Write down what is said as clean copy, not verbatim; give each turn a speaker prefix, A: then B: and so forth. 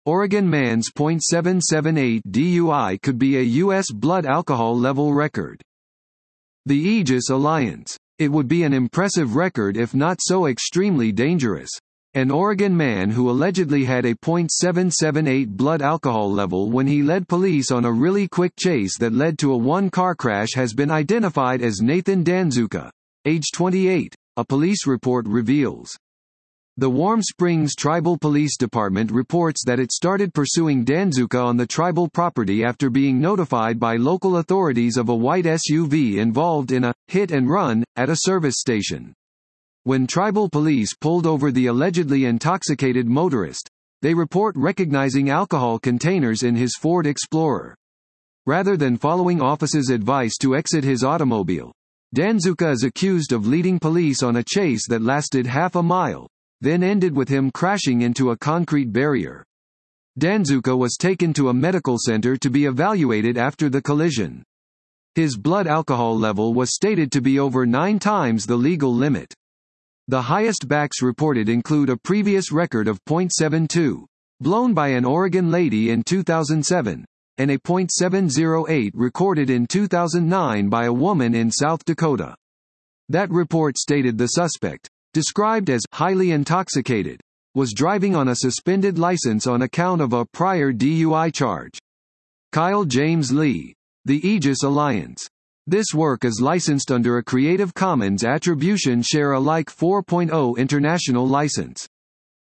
A: Oregon man's .778 DUI could be a U.S. blood alcohol level record. The Aegis Alliance. It would be an impressive record if not so extremely dangerous. An Oregon man who allegedly had a .778 blood alcohol level when he led police on a really quick chase that led to a one-car crash has been identified as Nathan Danzuka, age 28, a police report reveals. The Warm Springs Tribal Police Department reports that it started pursuing Danzuka on the tribal property after being notified by local authorities of a white SUV involved in a hit and run at a service station. When tribal police pulled over the allegedly intoxicated motorist, they report recognizing alcohol containers in his Ford Explorer. Rather than following officers' advice to exit his automobile, Danzuka is accused of leading police on a chase that lasted half a mile, then ended with him crashing into a concrete barrier. Danzuka was taken to a medical center to be evaluated after the collision. His blood alcohol level was stated to be over 9 times the legal limit. The highest backs reported include a previous record of .72, blown by an Oregon lady in 2007, and a .708 recorded in 2009 by a woman in South Dakota. That report stated the suspect, described as highly intoxicated, was driving on a suspended license on account of a prior DUI charge. Kyle James Lee. The Aegis Alliance. This work is licensed under a Creative Commons Attribution Share Alike 4.0 international license.